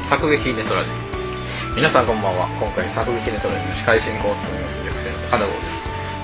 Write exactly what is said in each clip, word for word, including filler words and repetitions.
作劇ネトラジ。皆さんこんばんは。今回作劇ネトラジの司会進行を務めます塾生の高田剛です。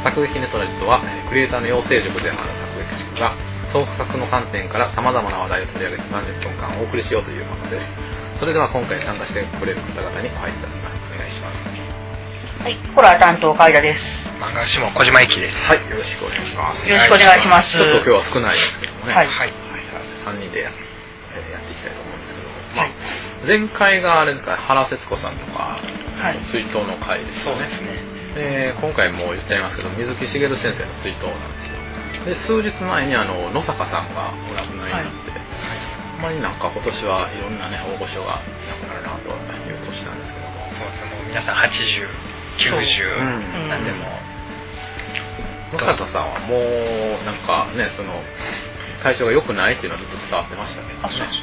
作劇ネトラジとはクリエイターの養成塾で学ぶ作劇塾が創作の観点から様々な話題を取り上げてさんじゅっぷんかんお送りしようというものです。それでは今回参加してくれる方々にお入りいただきます。お願いします。 はい、ホラー担当海田です。 漫画師も小島一です。 はい、よろしくお願いします。 よろしくお願いします。 ちょっと今日は少ないですけどもね。 はい。 はい。さんにんでや、えー、やっていきたいと思うんですけども、まあ、前回があれですか、原節子さんとか、はい、追悼の会ですよね。そうですね。で、今回も言っちゃいますけど、水木しげる先生の追悼なんですよ。で、数日前にあの野坂さんがお亡くなりになって、はい、あんまりなんか今年はいろんなね大御所が亡くなるなという年なんですけども、 そうですね。もう皆さんはちじゅう、きゅうじゅう、うん、なんでも、 野坂さんはもうなんかね、その体調が良くないっていうのはずっと伝わってましたけどね。あ、そうです。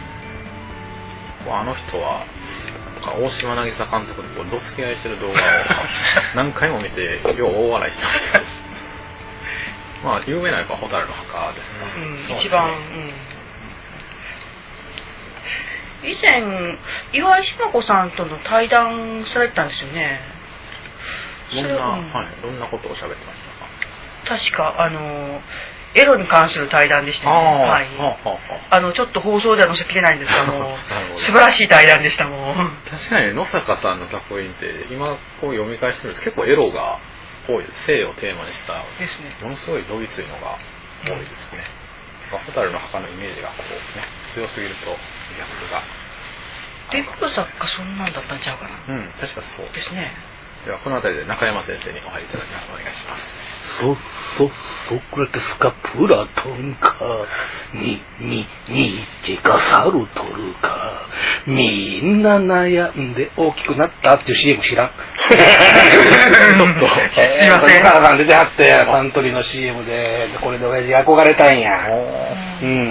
あの人は大島渚監督とこうどつき合いしてる動画を何回も見てよう大笑いしてました。まあ有名なやっぱ蛍の墓ですか、 うん、一番、うん、以前岩井島子さんとの対談されてたんですよね。 どんな、うん、はい、どんなことを喋ってましたか。 確かあのエロに関する対談でしたね。はい、あのちょっと放送では載せきれないんですが、もう素晴らしい対談でしたもん。 確かに野坂さんの作品って今こう読み返してると結構エロが多いです。性をテーマにしたですね。 ものすごいどぎついのが多いですね。蛍、うん、の墓のイメージがこうね強すぎると逆が。 デビュー作家そんなんだったんちゃうかな。 うん、確かそうですね。 ではこの辺りで中山先生にお入りいただきます。お願いします。 そ、そ、ソクラテスかプラトンか、に、に、ニーチェかサルトルか、みんな悩んで大きくなったっていう シーエム 知らんちょっと、えー、すいません。さん出てはって、サントリーの シーエム で、これで親父憧れたんや。うん、うん。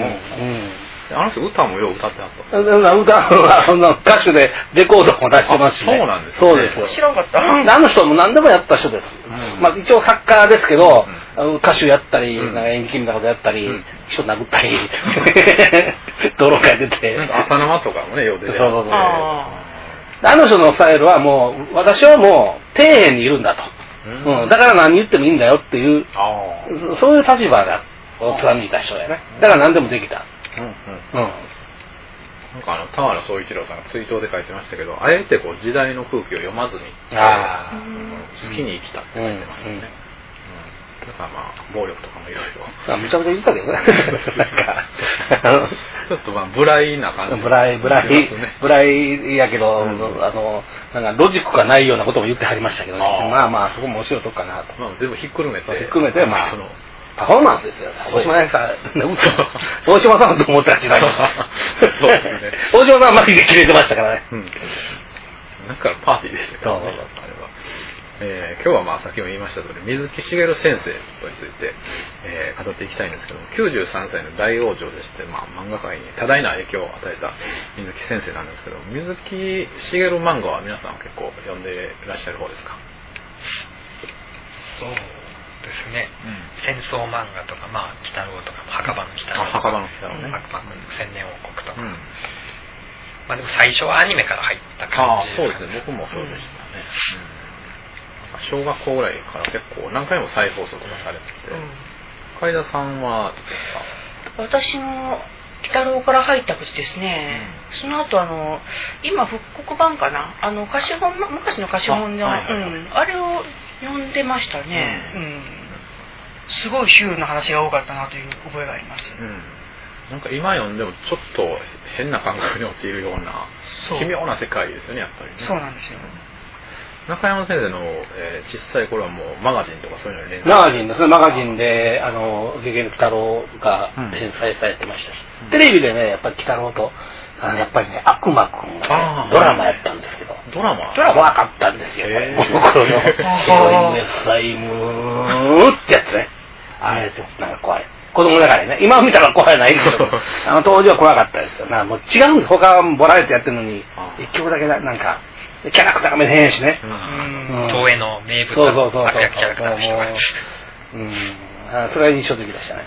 あの人歌もよう歌ってはった。 歌はそんな歌手でレコードも出してますし、ね、 そうなんですね。 そうですよ。 知らんかった。 あの人も何でもやった人です。うん、まあ一応作家ですけど、うん、歌手やったり、うん、なんか演劇みたいなことやったり、うん、人殴ったり、泥が出て。 なんか朝生とかもね、よう出てる。そうそうそう。 あの人のスタイルはもう、私はもう底辺にいるんだと。うんうん、だから何言ってもいいんだよっていう、そういう立場が貫いた人だよね。だから何でもできた。うんうんうん、 なんかあの田原総一郎さんが追悼で書いてましたけど、あえてこう時代の空気を読まずにあ好きに生きたって書いてましたね、うんうん、だからまあ暴力とかもいろいろめちゃめちゃ言ったけどねなんかちょっとまあ無頼な感じ無頼無頼無頼やけど、うん、あのなんかロジックがないようなことも言ってはりましたけどね。あまあまあそこも面白いとこかなと、 まあ、全部ひっくるめてひっくるめてまあそのパフォーマンスですよ。大島さん、大島さんと思ったら違う。大島さんはマジでキレてましたからね。うん。 なんかパーティーでしたけどね。あれは。えー、今日はまあさっきも言いました通り、水木しげる先生とについて、えー、語っていきたいんですけども、きゅうじゅうさんさいの大往生でして、まあ漫画界に多大な影響を与えた水木先生なんですけど、水木しげる漫画は皆さん結構読んでいらっしゃる方ですか？ そう。ですね、うん、戦争漫画とか、まあ、鬼太郎とか、墓場の鬼太郎とか、 墓場の鬼太郎ね、 悪魔くんの千年王国とか、うん、まあでも最初はアニメから入った感じ。 ああ、そうですね、僕もそうでしたね。うんうん、小学校ぐらいから結構何回も再放送とかされてて、海田さんはですか？私も鬼太郎から入った口ですね、うん、その後あの今復刻版かな、あの貸本昔の貸本で あ,、はいはいはい、うん、あれを読んでましたね、うんうん、すごいシュールな話が多かったなという覚えがあります、うん、 なんか今読んでもちょっと変な感覚に陥るような奇妙な世界ですよね、やっぱりね。 そうなんですよ。 中山先生の、えー、小さい頃はもうマガジンとかそういうの連載マガジンですね。マガジンであのゲゲゲの鬼太郎が連載されてましたし、うん、テレビでねやっぱり鬼太郎とあのやっぱりね悪魔くんが、ね、ドラマやったんですけど、 ドラマドラマ怖かったんですよ。この頃のヒロインサイムーってやつね。あれなんか怖い。子供だからね。今見たら怖いないけど、あの当時は怖かったですよ。なんかもう違うんです。他はボラエティやってるのに一曲だけなんか。キャラクターが見えへんしね。 東映の名物の悪役キャラクターの人が。 うん。それが印象的でしたね。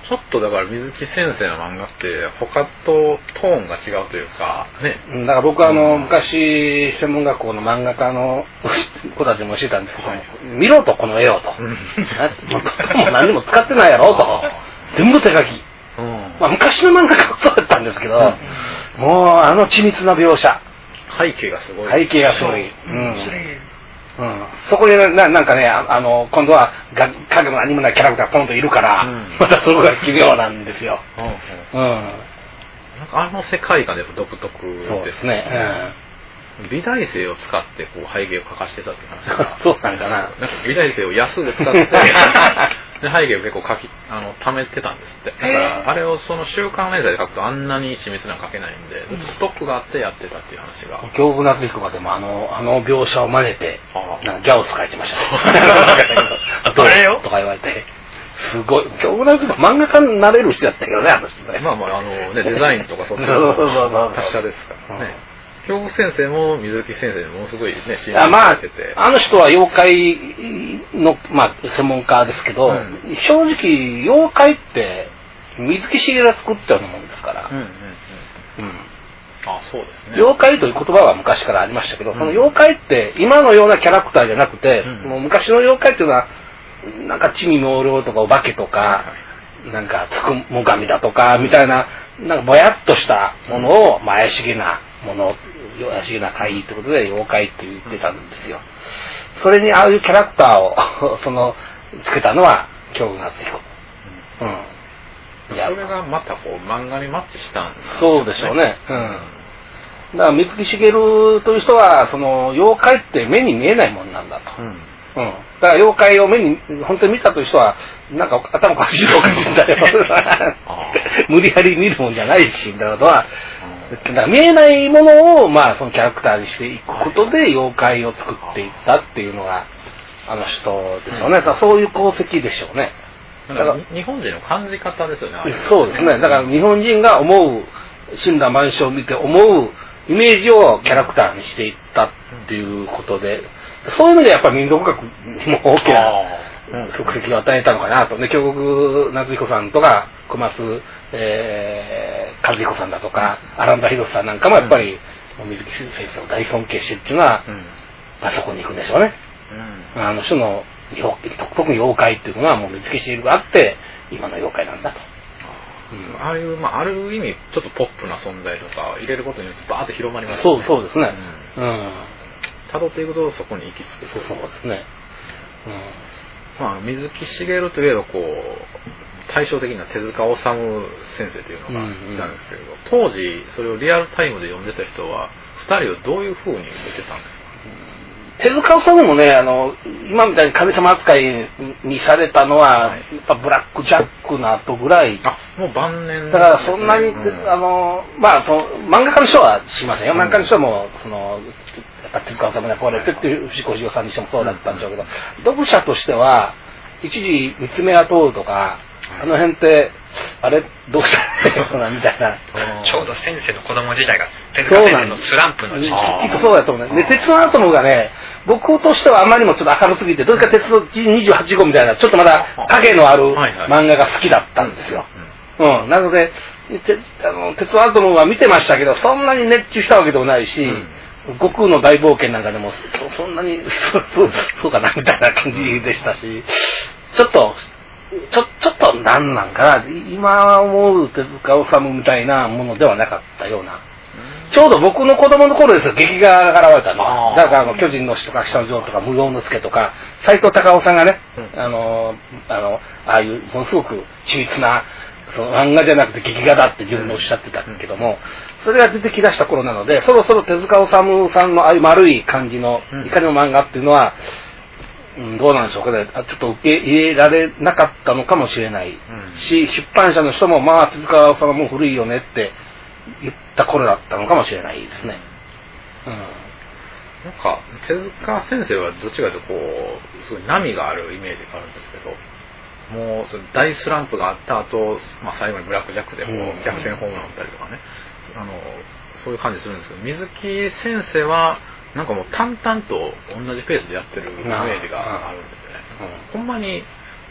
ちょっとだから水木先生の漫画って他とトーンが違うというかね。 だから僕はあの、うん、昔専門学校の漫画家の子たちも教えたんですけど、はい、見ろとこの絵をと、うん、もう何にも使ってないやろと全部手書き、うんまあ、昔の漫画家はそうだったんですけど、うん、もうあの緻密な描写背景がすごい背景がすごい、うんうん、そこに な, なんかね あ, あの今度はが影も何もないキャラクターがポンといるから、うん、またそこが奇妙なんですよ、うんうん、 なんかあの世界観で独特ですそうですね、 うん、美大生を使ってこう背景を描かしてたっていう話がそうなんかななんか美大生を安で使ってで背景を結構描きあの貯めてたんですってだからあれをその週刊連載で描くとあんなに緻密なの描けないんでずっとストックがあってやってたっていう話が京極夏彦がでもあのあの描写を真似てなんかギャオス書いてましたねどうよとか言われてすごい京極夏彦漫画家になれる人だったけどねあの人ねまあまああのねデザインとかそっちの達者ですからね京極先生も水木先生ものすごいね信頼されてて、 まあ、あの人は妖怪の、まあ、専門家ですけど、うん、正直妖怪って水木しげるが作ったようなもんですから、うんうんうんうん、 あそうですね妖怪という言葉は昔からありましたけど、うん、その妖怪って今のようなキャラクターじゃなくて、うん、もう昔の妖怪っていうのはなんか地味猛量とかお化けとか、はいはい、なんかつくも神だとかみたいななんかぼやっとしたものを、まあ、怪しげなもの怪しげな怪異ってことで妖怪って言ってたんですよ。それにああいうキャラクターをそのつけたのは京極夏彦。うん。うん、 それがまたこう漫画にマッチしたんですね。 そうでしょうね。うん。だから水木しげるという人はその妖怪って目に見えないもんなんだと。うん。うん。だから妖怪を目に本当に見たという人はなんか頭おかしいとかみたいな無理やり見るもんじゃないしみたいなことは。だから見えないものを、まあ、そのキャラクターにしていくことで妖怪を作っていったっていうのがあの人でしょうね、うん、だからそういう功績でしょうねだから日本人の感じ方ですよねそうですねだから日本人が思う森羅万象を見て思うイメージをキャラクターにしていったっていうことでそういう意味でやっぱり民族学にも大きな足跡を与えたのかなとね京極夏彦さんとか小松えー、和彦さんだとか荒田博さんなんかもやっぱり、うん、水木先生を大尊敬してっていうのは、うん、あそこに行くんでしょうね、うん、あの種の特に妖怪っていうのはもう水木しげるがあって今の妖怪なんだと、 うん、ああいう、まあ、ある意味ちょっとポップな存在とか入れることによってバーッと広まりますねそうそうですねうん辿、うん、っていくとそこに行き着くそうそうですねうんまあ水木しげるといえばこう対照的な手塚治虫先生というのがいたんですけれど、うんうん、当時それをリアルタイムで読んでた人はふたりをどういうふうに見てたんですか？ 手塚治虫もねあの今みたいに神様扱いにされたのは、はい、やっぱブラックジャックの後ぐらいあもう晩年、ね、 だからそんなに、うん、あのまあその漫画家の人はしませんよ、うん、漫画家の人はもうそのやっぱ手塚治虫に憧れてっていう藤子不二雄さんにしてもそうだったんでしょうけど、うん、読者としては一時三つ目が通るとかあの辺ってあれどうしたらいいのかなみたいなちょうど先生の子供時代が手塚先生のスランプの時期きっとそうだと思うねで鉄のアトムがね僕としてはあまりにもちょっと明るすぎてどうか鉄のにじゅうはち号みたいなちょっとまだ影のある漫画が好きだったんですよ、うん、なのであの鉄のアトムは見てましたけどそんなに熱中したわけでもないし、うん悟空の大冒険なんかでもそんなにそうそうかなみたいな感じでしたしちょっとちょちょっとなんなんかな今思う手塚治虫みたいなものではなかったようなちょうど僕の子供の頃ですよ劇画が現れたのはだからあの巨人の死とか下の城とか無用之助とか斎藤隆夫さんがね、うん、あのあのああいうものすごく緻密なその漫画じゃなくて劇画だって自分でおっしゃってたけどもそれが出てきだした頃なのでそろそろ手塚治虫さんのああいう丸い感じの怒りの漫画っていうのは、うん、どうなんでしょうかねちょっと受け入れられなかったのかもしれないし、うん、出版社の人もまあ手塚治虫も古いよねって言った頃だったのかもしれないですね、うん、 なんか手塚先生はどっちかというとこうすごい波があるイメージがあるんですけどもうその大スランプがあった後、まあ、最後にブラックジャックでこう逆転ホームラン打ったりとかね、うん、あのそういう感じするんですけど水木先生はなんかもう淡々と同じペースでやってるイメージがあるんですよね、うん、ほんまに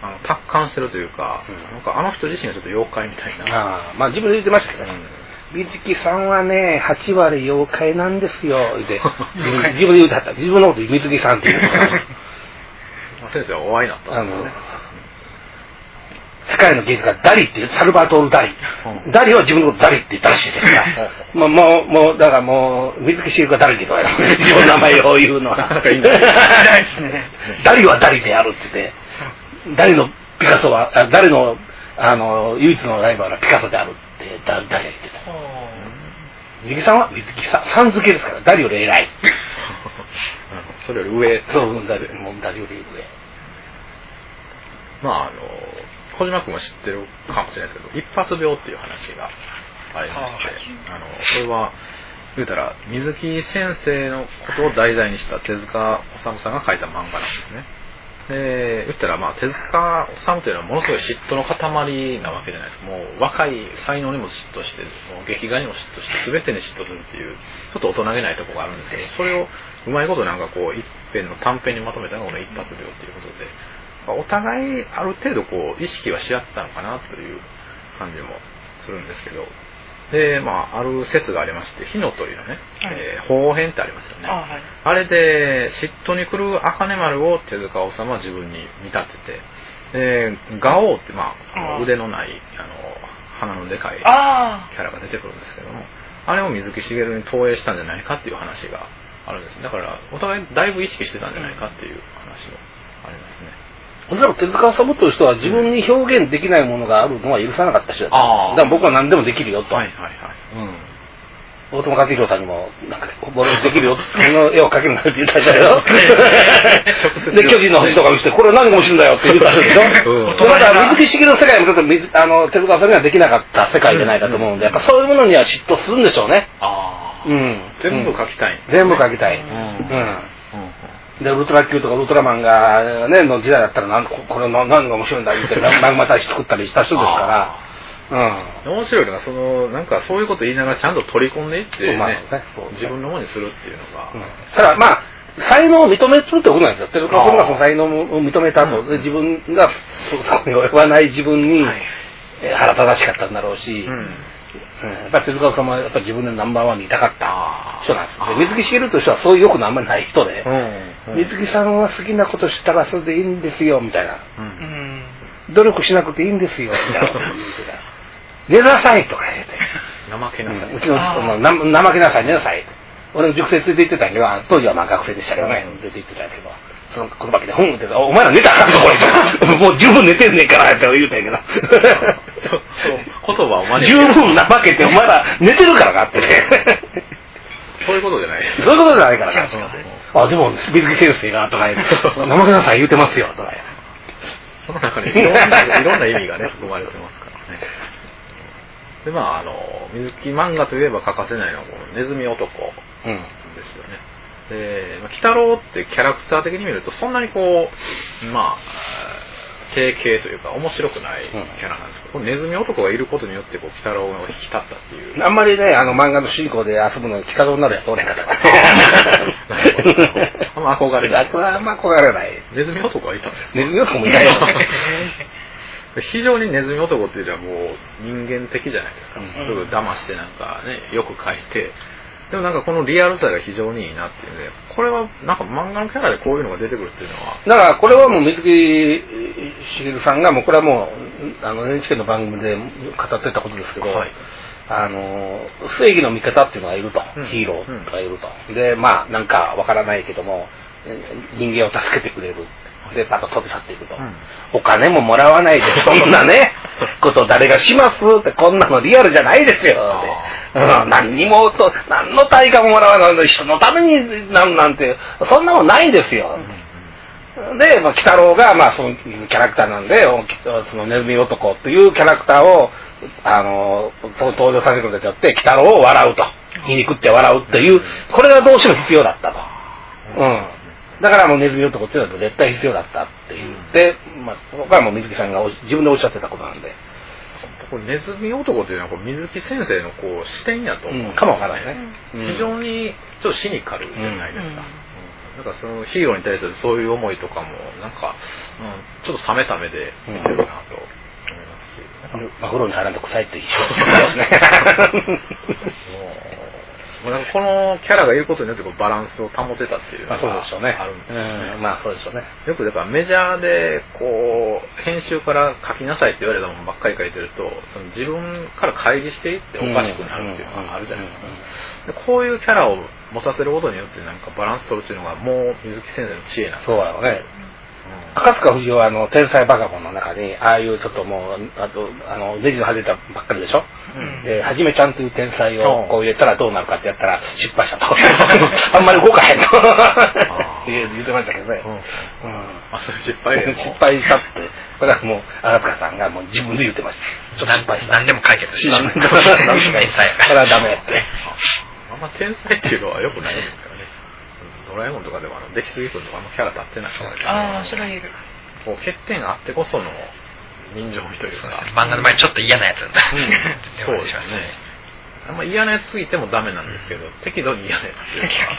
あの達観してるというか、うん、なんかあの人自身がちょっと妖怪みたいな。 あまあ自分で言ってましたけどね。うん、水木さんはね、はちわり妖怪なんですよ、って自分で言うてはった。自分のこと水木さんって言うから。 先生はお会いになったんですよね。 世界の芸術家ダリっていう、サルバトール・ダリ。うん、ダリは自分のことダリって言ったらしいですから。まあもう、もう、だからもう、水木しげるがダリって言われた。自分の名前を言うのは。なんかいいですね。ダリはダリであるって言って、ダリのピカソは、ダリの、あの、唯一のライバルはピカソであるって、ダリは言ってた。水木さんは水木さん、さん付けですから、ダリより偉い。 それより上。 そう、ダリ、もうダリより上。 まああの、小島君は知ってるかもしれないですけど、一発病っていう話がありまして、あの、これは、言うたら、水木先生のことを題材にした手塚治虫さんが書いた漫画なんですね。で、言ったら、まあ、手塚治虫というのはものすごい嫉妬の塊なわけじゃないですか。もう、若い才能にも嫉妬して、もう劇画にも嫉妬して、全てに嫉妬するっていう、ちょっと大人げないところがあるんですけど、それをうまいことなんかこう、一編の短編にまとめたのがこの一発病っていうことで、お互いある程度こう意識はし合ってたのかなという感じもするんですけど、でまあある説がありまして、火の鳥のね、はい、えー、鳳編ってありますよね。あ、はい、あれで嫉妬に来る茜丸を手塚治虫は自分に見立てて、でガオウってまあ腕のないあの鼻のでかいキャラが出てくるんですけども、あれを水木しげるに投影したんじゃないかっていう話があるんです。だからお互いだいぶ意識してたんじゃないかっていう話もありますね。 おそらく手塚治虫という人は自分に表現できないものがあるのは許さなかった人だった。だから僕は何でもできるよと。はいはいはい。うん。大友克洋さんにも、なんか、俺できるよ、この絵を描けるんだって言ったじゃないよ。で、巨人の星とか見せて、これは何が面白いんだよって言ったんでしょ。うん、だから水木しげるの世界もちょっとあの手塚治虫ができなかった世界じゃないかと思うんで、やっぱそういうものには嫉妬するんでしょうね。ああ。うん。 全部描きたい、ね。 全部描きたい。うん。うんで、ウルトラ Q とかウルトラマンがね、の時代だったらなんこれの何が面白いんだ言ってマグマ大使作ったりした人ですから、うん。 面白いのが、その、なんかそういうこと言いながらちゃんと取り込んでいって、ね、まあね、自分のものにするっていうのが。 うん、ただまあ、才能を認めるってことなんですよ。手塚さんがその才能を認めたと、自分がそこに及ばない自分に腹立たしかったんだろうし、うんうん、やっぱり手塚さんはやっぱり自分でナンバーワンにいたかった人なんですで、水木しげるとしてはそういう欲のあんまりない人で、うんうん、水木さんは好きなことしたらそれでいいんですよみたいな、うん、努力しなくていいんですよみたいなこと言ってた。寝なさいとか言って、 怠けなさい、 うん、うちのな怠けなさい寝なさい。俺の塾生連れて行ってたんやけど、当時はまあ学生でしたけどね、連れて行ってたんやけど、その言葉で本ってお前ら寝たらあかんぞこれもう十分寝てんねんからって言うたんやけど言葉を真似十分怠けてお前ら寝てるからかってねそういうことじゃないそういうことじゃないからかあでも水木先生がとか言って怠けなさい言うてますよとかその中にいろんないろんな意味がね含まれてますからね。でまああの水木漫画といえば欠かせないのはこのネズミ男ですよね。うんで、鬼太郎ってキャラクター的に見るとそんなにこうまあ定型というか面白くないキャラなんですけど、うん、ネズミ男がいることによってこう鬼太郎が引き立ったっていう。 あんまりねあの漫画の主人公で遊ぶのに鬼太郎になるやつおれんかったからあんま憧れない。 あんま憧れない。 ネズミ男はいたんですか。 ネズミ男もいたよ非常にネズミ男っていうのはもう人間的じゃないですか。すぐ、うん、騙してなんかねよく描いて。でもなんかこのリアルさが非常にいいなっていうので、これはなんか漫画のキャラでこういうのが出てくるっていうのは。 だからこれはもう水木しげるさんがもうこれはもうあの エヌエイチケー の番組で語ってたことですけど、はい、あの正義の味方っていうのがいると、うん、ヒーローがいると、うん、でまあなんかわからないけども人間を助けてくれる。でパッと飛び去っていくと、うん、お金ももらわないでそんなねこと誰がしますってこんなのリアルじゃないですよって、うん、何にもと何の対価ももらわないの人のためになんなんてそんなもんないですよ、うん、で、まあ、鬼太郎がまあそういうキャラクターなんでそのネズミ男っていうキャラクターをあのそう登場させることによって鬼太郎を笑うと皮肉って笑うっていうこれがどうしても必要だったと、うんだからもうネズミ男っていうのは絶対必要だったって言って、まあ、そこからもう水木さんが自分でおっしゃってたことなんで。 これネズミ男っていうのはこう水木先生のこう視点やと思う、 うん、かもわからないね、 うん。非常にちょっとシニカルじゃないですか。 なんかそのヒーローに対するそういう思いとかもなんか、うん、ちょっと冷めた目で見てるなと思いますし、 うん、まあ、風呂に入らんと臭いって一緒ですね。 もうなんかこのキャラがいることによってこうバランスを保てたっていうのがあるんですよね。 うん、まあそうでしょうね。 よくだからメジャーでこう編集から書きなさいって言われたものばっかり書いてると、その自分から乖離していっておかしくなるっていうのがあるじゃないですか。でこういうキャラを持たせることによってなんかバランス取るっていうのがもう水木先生の知恵なんです。 そうだろうね。赤塚不二夫はあの天才バカボンの中にああいうちょっともうあとあのネジの外れたばっかりでしょ、うん、ではじめちゃんという天才をこう入れたらどうなるかってやったら失敗したとあんまり動かへんと言ってましたけどね、うんうん、 あ失敗失敗したってこれはもう赤塚さんがもう自分で言ってました。ちょっと失敗した何でも解決した天才これはダメってあんま天才っていうのはよくないですからね。ドラえもんとかでもあの出来すぎ君とかあんまキャラ立ってないから、ね、 ああそれはいるこう欠点があってこその人情味というか漫画の前にちょっと嫌なやつなんだ、うん、 そうですねあんま嫌なやつすぎてもダメなんですけど、うん、適度に嫌なやつっていうか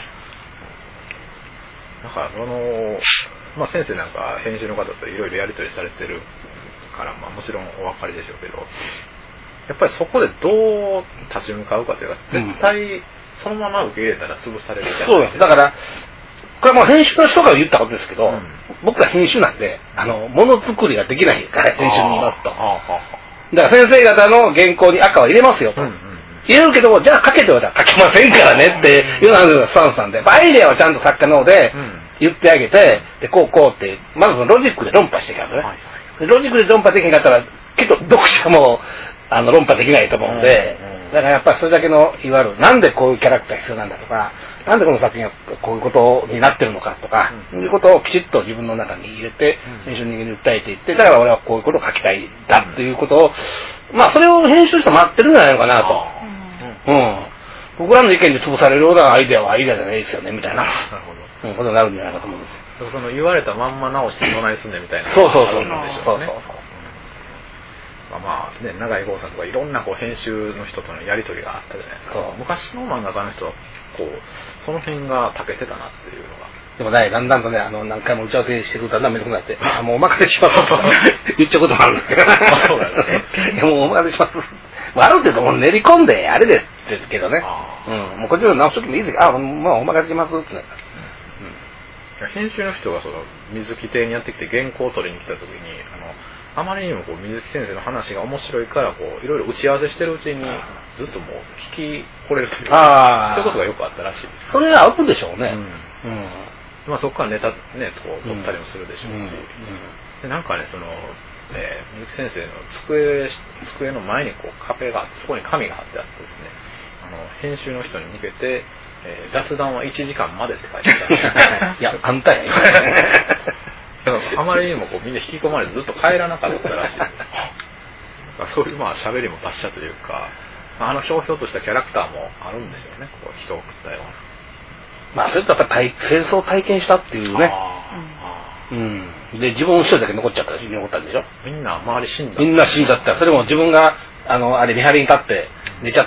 なんかそのまあ先生なんか編集の方といろいろやり取りされてるから、まあ、もちろんお分かりでしょうけどやっぱりそこでどう立ち向かうかというか絶対そのまま受け入れたら潰されるじゃないですか。 そうです。だからこれはもう編集の人が言ったことですけど、うん、僕は編集なんであのものづくりができないから編集にいますと。だから先生方の原稿に赤は入れますよと、うんうんうん、入れるけどもじゃあ書けてはじゃあ書けませんからねっていうのがスタンスなんで、アイデアはちゃんと作家の方で言ってあげて、でこうこうってまずそのロジックで論破していくからね、はいはい、ロジックで論破できなかったらきっと読者もあの論破できないと思うので、うんうん、だからやっぱりそれだけのいわゆるなんでこういうキャラクター必要なんだとかなんでこの作品がこういうことになってるのかとか、うん、いうことをきちっと自分の中に入れて、うん、編集人間に訴えていって、だから俺はこういうことを書きたいんだっていうことを、うん、まあそれを編集して待ってるんじゃないのかなと。うん。うん、僕らの意見で潰されるようなアイデアはアイデアじゃないですよねみたいな、なるほど、うん、ことになるんじゃないかと思うんですよ。 その言われたまんま直してどないすんねんみたいなそうそうそうそうそうそうそう。まあね、永井豪さんとかいろんなこう編集の人とのやり取りがあったじゃないですか。昔の漫画家の人はこうその辺が長けてたなっていうのが。 でもね、だんだんとね、あの何回も打ち合わせしてるとだんだんめんどくなって、あもうお任せしますと言っちゃうこともあるんですけど。そうなんですね。もうお任せします。ある程度もう練り込んであれですけどね。うん、もうこっちの直すときもいいですけど、あ、まあお任せしますって。 うん、編集の人がその水木邸にやってきて原稿を取りに来たときに、あの。あまりにもこう水木先生の話が面白いからこういろいろ打ち合わせしてるうちにずっともう聞き惚れるというかそういうことがよくあったらしいです。 それは合うでしょうね。うんうん、まあそこからネタねこう取ったりもするでしょうし、うんうん、でなんかねその、えー、水木先生の机机の前にこう壁があってそこに紙が貼ってあってですねあの編集の人に向けて、えー、雑談はいちじかんまでって書いてあったいやあんたやあまりにもこうみんな引き込まれてずっと帰らなかったらしいそういうまあ喋りも達者というかあのひょうひょうとしたキャラクターもあるんですよねこう人を送ったようなまあそれとやっぱり戦争を体験したっていうねうん、で自分一人だけ残っちゃったし残ったんでしょみんな周り死んだみんな死んじゃったそれも自分があのあれ見張りに立って寝ちゃった、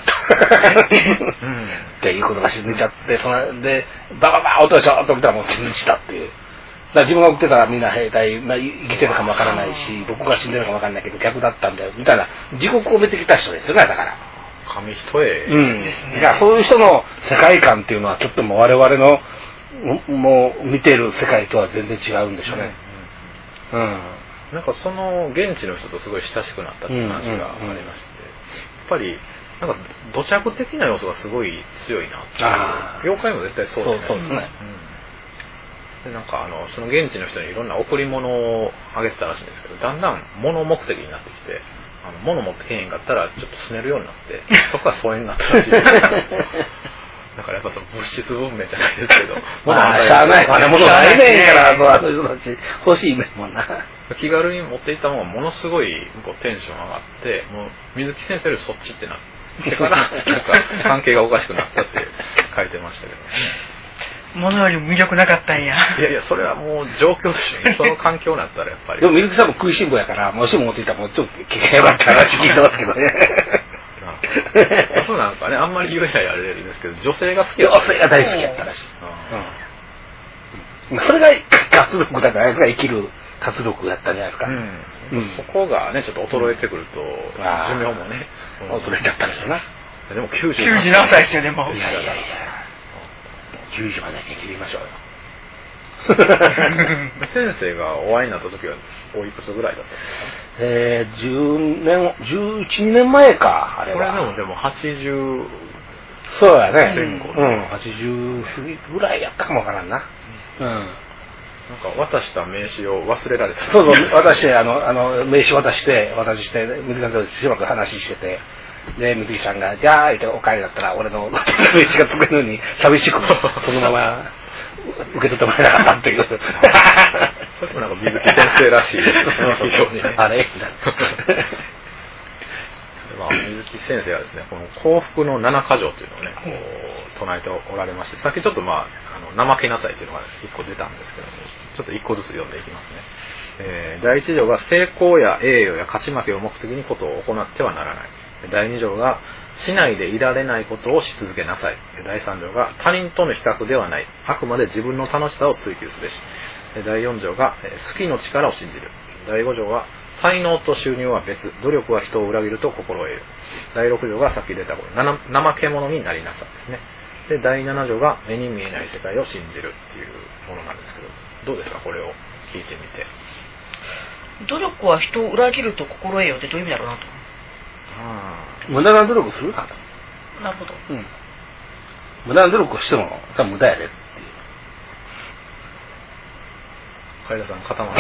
うん、っていうことが沈んじゃってそのでバババー音がしょっと見たらもう死んしたっていうだから自分が送ってたらみんな兵隊、まあ、生きてるかもわからないし僕が死んでるかもわからないけど逆だったんだよみたいな地獄を埋めてきた人ですよねだから紙一重ですね、うん、だからそういう人の世界観っていうのはちょっともう我々のもう見てる世界とは全然違うんでしょうね、うんうんうん、なんかその現地の人とすごい親しくなったっていう話がありまして、うんうんうん、やっぱりなんか土着的な要素がすごい強いなって妖怪も絶対そうですね、 そうですね、 うん、でなんかあのその現地の人にいろんな贈り物をあげてたらしいんですけどだんだん物目的になってきてあの物持ってけへんかったらちょっとすねるようになってそこから疎遠になったらしいだからやっぱその物質文明じゃないですけどまあしゃあない金物ないねんからあの人たち欲しいねんもんな気軽に持っていったものがものすごいこうテンション上がってもう水木先生よりそっちってなってからなんか関係がおかしくなったって書いてましたけどね物より魅力なかったんやいやいやそれはもう状況でしょうねその環境になったらやっぱりでも水木さんも食いしん坊やからもしも持っていたらもうちょっと気がよかった話聞いてますけどねそうなんかねあんまり言えないあれですけど女性が好きだった女性が大好きやったらしい、 それが活力だから生きる活力だったんじゃないですか、 うんうん、そこがねちょっと衰えてくると、うん、寿命もね衰えちゃったんですよな。 でもきゅうじゅうななさいですよ。でもいやいやいやきゅうじゅうまで生きりましょうよ。 先生がお会いになった時はおいくつぐらいだったんですか？ えー、じゅうねんじゅういち、にねんまえかあれは。 これでもでもはちじゅうそうやね、 前後、 うん、はちじゅう過ぎぐらいやったかもわからんな、うん、 なんか渡した名刺を忘れられた。 そうそう、渡してあのあの名刺渡して渡して水木さんとしばらく話してて、で水木さんがじゃあってお帰りだったら俺の名刺が解けるのに寂しくそのまま受け取ってもらえなかったっていう。 それもなんか水木先生らしい非常にね。 あれまあ、水木先生はですね、この幸福の七箇条というのをね、こう唱えておられまして、さっきちょっとまあ、あの怠けなさいというのが一個出たんですけども、ちょっと一個ずつ読んでいきますね。えー、第一条が成功や栄誉や勝ち負けを目的にことを行ってはならない。第二条がしないでいられないことをし続けなさい。第三条が他人との比較ではない。あくまで自分の楽しさを追求すべし。第四条が好きの力を信じる。第五条は才能と収入は別。努力は人を裏切ると心得る。第六条がさっき出たこと。怠け者になりなさいですね。で、第七条が目に見えない世界を信じるっていうものなんですけど、どうですかこれを聞いてみて。 努力は人を裏切ると心得よってどういう意味だろうなと。 無駄な努力するなと。 なるほど。 うん。無駄な努力をしても多分無駄やでっていう。 海田さん固まる。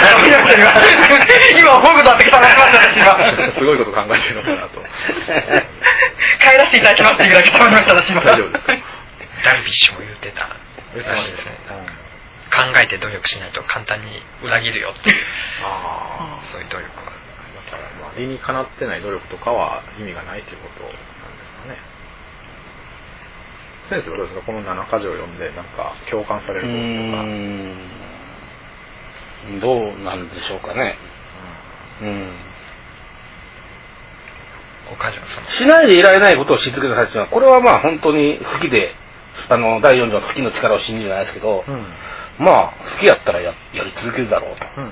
今ホグだって固まりましたね今。 すごいこと考えてるのかなと。 帰らせていただきますっていうぐらい固まりましたね今。 大丈夫ですか。 ダルビッシュも言ってたらしいですね。考えて努力しないと簡単に裏切るよっていう。ああ、そういう努力は。 だからまあ理にかなってない努力とかは意味がないということなんですかね。先生はどうですかこの七箇条を読んでなんか共感されることとか。うーんどうなんでしょうかね。うん。うん、 ご箇条そのしないでいられないことをし続けた人はこれはまあ本当に好きであのだいよん条の好きの力を信じるじゃないですけど。うんまあ好きやったら や, やり続けるだろうと、うんうん、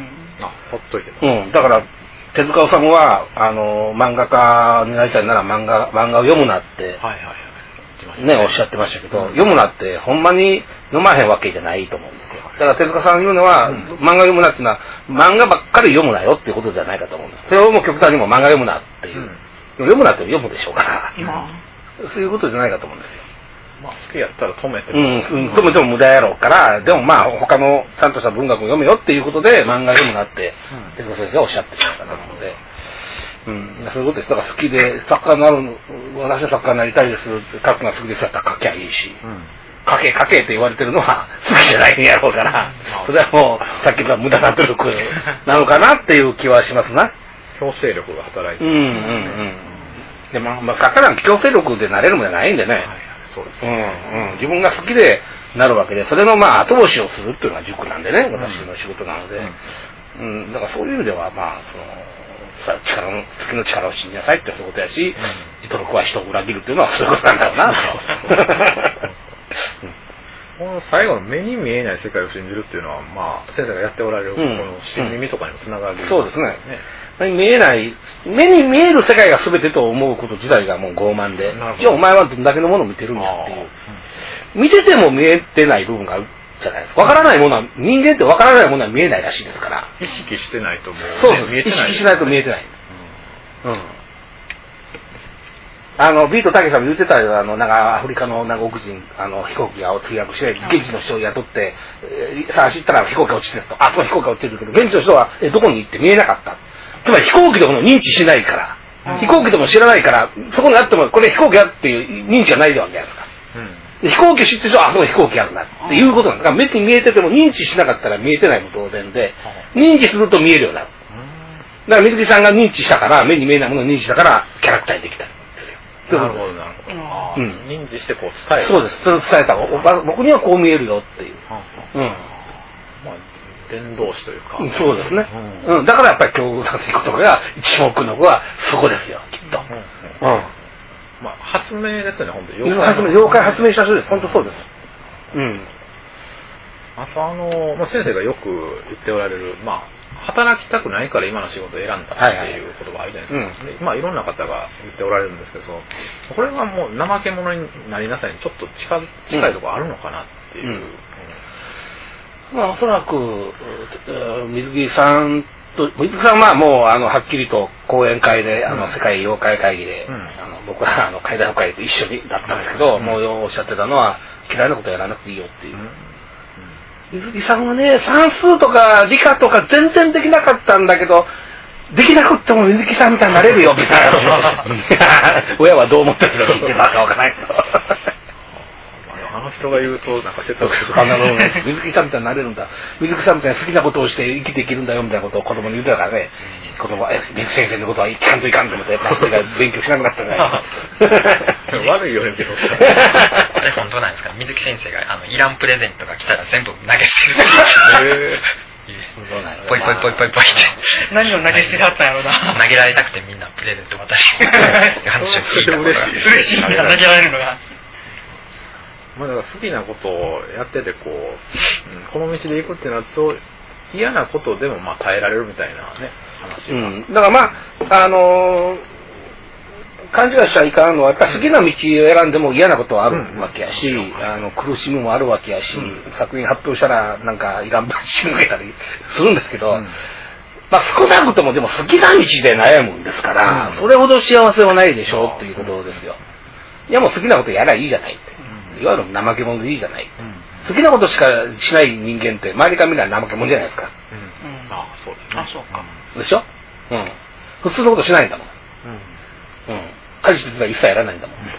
あほっといて、 うん、だから手塚治虫はあの漫画家になりたいなら漫画漫画を読むなって、はいはいはいね、おっしゃってましたけど、うん、読むなってほんまに読まへんわけじゃないと思うんですよ。だから手塚さん言うのは、うん、漫画読むなっていうのは漫画ばっかり読むなよっていうことじゃないかと思うんです。それをもう極端にも漫画読むなっていう、うん、読むなって読むでしょうから、うん、そういうことじゃないかと思うんですよ。 まあ好きやったら止めても、うん、止めても無駄やろうから、でもまあ他のちゃんとした文学を読めよっていうことで漫画読むなって手塚先生がおっしゃってるかなので、うん、そういうことです。だから好きで作家になる、私は作家になりたいです。書くのが好きですやったら書きゃいいし、うん、書け書けって言われてるのは好きじゃないんやろうから、それはもうさっきの無駄な努力なのかなっていう気はしますな。 強制力が働いてる、 うんうんうん。でもまあ作家なんて強制力でなれるもんじゃないんでね。はいそうですね、 うんうん、自分が好きでなるわけで、それのまあ後押しをするっていうのが塾なんでね、私の仕事なので、うん、うん、だからそういう意味ではまあその力の月の力を信じなさいってそういうことやし、うん、努力は人を裏切るっていうのはそういうことなんだろうなこの最後の目に見えない世界を信じるっていうのはまあ先生がやっておられるこの新耳とかにもつながる、 うんうん、そうですね。目に見えない、目に見える世界が全てと思うこと自体がもう傲慢で、じゃあお前はどんだけのものを見てるんだっていう。うん、見てても見えてない部分があるじゃないですか。わからないものは、人間ってわからないものは見えないらしいですから。 意識してないともう、ね、 そうそう見えてない、ね。意識しないと見えてない。うん。うん、あの、ビートたけさんも言ってたよ、あの、なんかアフリカのなんか奥人、あの、飛行機が墜落して、現地の人を雇って、えー、さあ知ったら飛行機が落ちてると。あ、その飛行機が落ちてるけど、現地の人は、え、どこに行って見えなかった。つまり飛行機でも認知しないから、うん、飛行機でも知らないから、そこにあってもこれ飛行機やっていう認知がないわけやから、うん、飛行機知ってる人はあそこに飛行機あるなっていうことなんです。だから目に見えてても認知しなかったら見えてないも当然で、認知すると見えるようになる。だから水木さんが認知したから目に見えないものを認知したからキャラクターにできた。 なるほどなるほど。うん、認知してこう伝える。 そうです。それを伝えた。僕にはこう見えるよっていう。うん。 伝道師というか、 うん、そうですね、うんうん、だからやっぱり教育させることが一目の子はそこですよきっと、うんうんうんまあ、発明ですよね本当に妖怪発明妖怪発明した人です本当そうです、うん、 あとあの、まあ、先生がよく言っておられる、まあ、働きたくないから今の仕事を選んだっていう言葉あるじゃないですか、はいはい、まあいろんな方が言っておられるんですけど、これはもう怠け者になりなさいにちょっと近近いところあるのかなっていう、うんうんまあ、おそらく水木さんと水木さんはもうあのはっきりと講演会であの世界妖怪会議で、うん、あの僕らあの怪談会と一緒にだったんですけど、うん、もうおっしゃってたのは嫌いなことやらなくていいよっていう、うん、水木さんはね算数とか理科とか全然できなかったんだけどできなくっても水木さんみたいになれるよみたいな親はどう思ってるのか聞いてたかわからないけどあの人が言うとなんか説得するあの水木さんみたいになれるんだ水木さんみたいに好きなことをして生きていけるんだよみたいなことを子供に言ってたからね、うん、子供は水木先生のことはいかんといかんと思ってやっぱり勉強しなくなったね悪いよねけどあれ本当なんですか水木先生があのイランプレゼントが来たら全部投げ捨てるポイポイポイポイポイって何を投げ捨てはったんやろうな投げられたくてみんなプレゼント渡して話を聞いた嬉しい嬉しいみんな投げられるのがまあ、だから好きなことをやっててこう、うん、この道で行くっていうのはそう嫌なことでもまあ耐えられるみたいなね話が、 うん、だからまああのー、勘違いしちゃいかんのはやっぱ好きな道を選んでも嫌なことはあるわけやし、うん、あの苦しみもあるわけやし、うん、作品発表したらなんかいらんばし抜けたりするんですけど、うん、まあ少なくともでも好きな道で悩むんですから、うん、それほど幸せはないでしょうっていうことですよ。いやもう好きなことやらいいじゃないって。いわゆる怠け者でいいじゃない、うん、好きなことしかしない人間って周りから見たら怠け者じゃないですか、 うんうん、ああそうですねあそうかでしょ、うん、普通のことしないんだもん、うんうん、家事とか一切やらないんだもん、うん、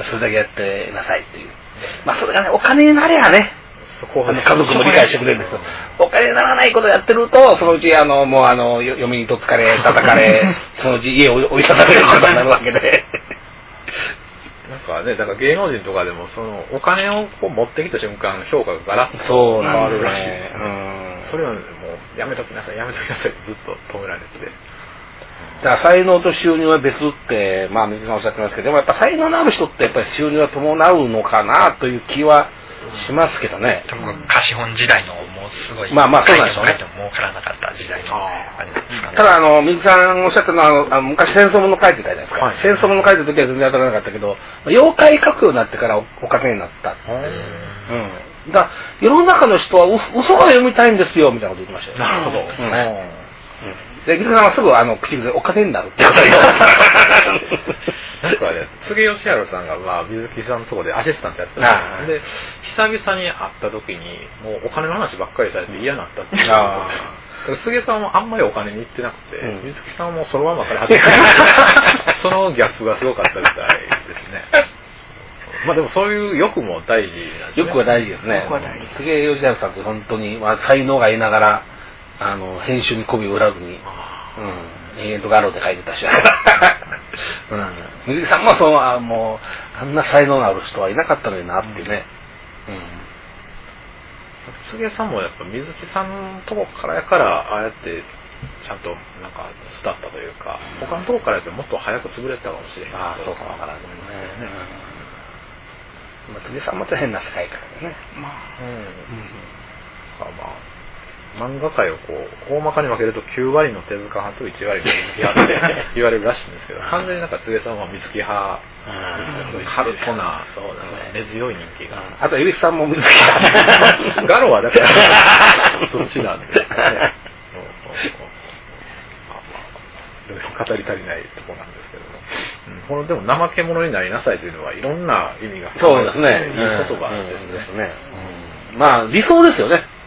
それだけやってなさいっていうまあそれがねお金になればねそこはね家族も理解してくれるんですけどお金にならないことやってるとそのうちあのもうあの嫁にとっつかれ叩かれそのうち家を追い立たれることになるわけでなんかね、だから芸能人とかでもそのお金をこう持ってきた瞬間評価がガラッと変わるらしいですね。それはもうやめときなさいやめときなさいってずっと止められて。 だから才能と収入は別ってまあ水木さんおっしゃってますけどでもやっぱ才能のある人ってやっぱり収入は伴うのかなという気はしますけどね。 多分貸本時代のもうすごいまあまあそうなんでしょうね。 書いても儲からなかった時代のあれなんですかね。 ただあの水木さんおっしゃったのはあの昔戦争もの書いてたじゃないですか。はい、戦争もの書いた時は全然当たらなかったけど妖怪書くようになってから お, お金になった。うん。だ世の中の人は嘘が読みたいんですよみたいなこと言ってましたよ。 なるほど。うん。 で水木さんはすぐあの口でお金になるってことをなんかね、柘植義治さんが、まあ、水木さんのところでアシスタントやってたんですで、久々に会った時に、もうお金の話ばっかりされて嫌になったっていう。柘植さんもあんまりお金に行ってなくて、うん、水木さんもそのままから始めて、そのギャップがすごかったみたいですね。まあでもそういう欲も大事なんですね。 欲は大事ですね。柘植義治さんって本当に、まあ、才能がいながら、あの、編集に媚びを売らずに、うん、永遠とガロで書いてたし、うん、水木さんもそうはもうあんな才能のある人はいなかったのになってね。 柘植さんもやっぱ水木さんのとこからやからああやってちゃんとなんか伝ったというか、うん、他のとこからやってもっと早く潰れたかもしれない。 ああそうかわからないですね。柘植さんもと変な世界からね。まあ、うん、うん、 まあ。漫画界をこう大まかに分けるときゅう割の手塚派といち割の水木派って言われるらしいんですけど完全になんか柘植さんは水木派カルトな根強い人気があと蛭子さんも水木派ガロはだからそっちなんですねいろいろ語り足りないところなんですけども、うん、このでも怠け者になりなさいというのはいろんな意味がそうですねいい言葉ですね、 うん、まあ理想ですよね。うん、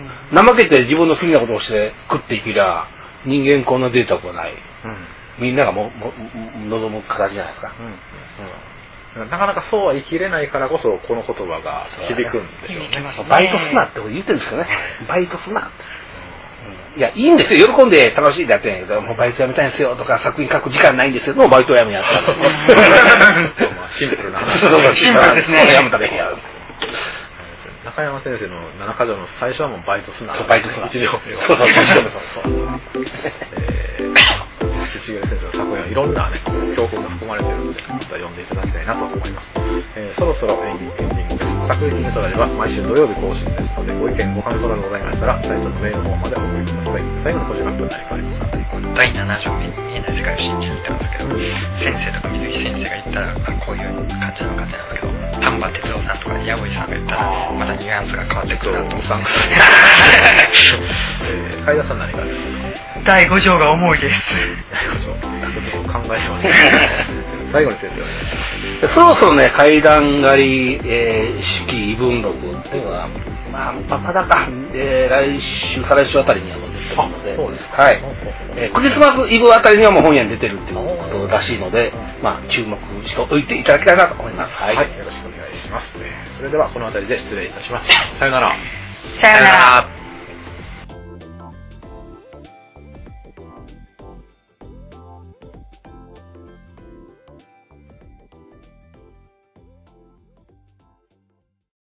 怠けて自分の好きなことをして食っていけりゃ人間こんな贅沢はない、うん、みんながもも望む形じゃないですか、 うんうん、なかなかそうは生きれないからこそこの言葉が響くんでしょうね。 バイトすなってこと言ってるんですけどね、バイトすなって、うん、いやいいんですよ喜んで楽しいでやってんやけどもうバイトやめたいんですよとか作品書く時間ないんですよもうバイトやめやったらシンプルな話シンプルですねやめたらいいや中山先生の七か条の最初はもうバイトすな。 バイトすな。 一条目を。 そうそう、一条目そう。 えー、口毛先生の作品はいろんなね教訓が含まれているのでまた読んでいただきたいなと思います。えー、そろそろエンディングです。作品メソラジは毎週土曜日更新ですので、ご意見ご感想などございましたらサイトのメールの方までお送りください。最後の補助発表になりますか。 だいなな条目に見えない世界を信じるって言ってますけど、先生とか水木先生が言ったら、まあ、こういう感じなのかってなんですけど、丹波哲郎さんとか矢吹さんが言ったらまたニュアンスが変わってくるなと思って海田さん何かありますか。 だいご条が重いです。 だいご条考えてますね。最後に先生そろそろね、怪談狩り、えー、四季異文録っていうのは、まあ、まだか、えー、来週、再来週あたりにはもう出てるので、 そうですか。 はい。えー、クリスマスイブあたりにはもう本屋に出てるっていうことらしいので、まあ、注目しておいていただきたいなと思います。 はい。はい、よろしくお願いします。それでは、このあたりで失礼いたします。さよなら。 さよなら。